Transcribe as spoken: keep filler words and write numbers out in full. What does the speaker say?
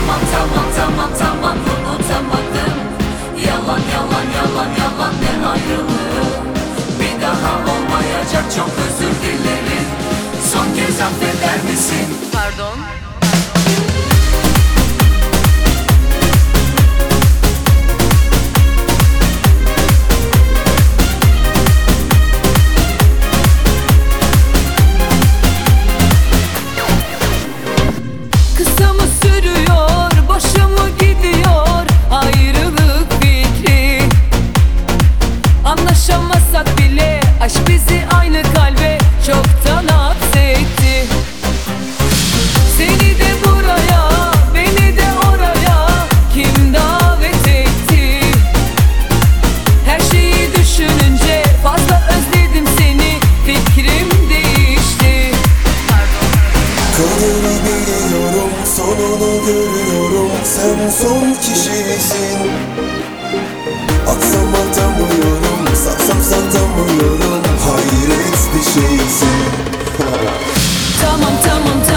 Tamam tamam tamam tamam unutamadım. Yalan yalan yalan yalan ne ayrılığı. Bir daha olmayacak, çok özür dilerim. Son kez affeder misin? Pardon. Kısa mı sürüyor, boşa mı gidiyor ayrılık fikri? Anlaşamasak bile aşk bizi aynı kalbe çoktan hapsetti. Seni de buraya, beni de oraya kim davet etti? Her şeyi düşününce fazla özledim seni, fikrim değişti. Kaderi biliyorum, sonunu görüyorum. Sen son kişisin. Aksam atamıyorum, satsam satamıyorum. Hayret bir şeysin. Tamam tamam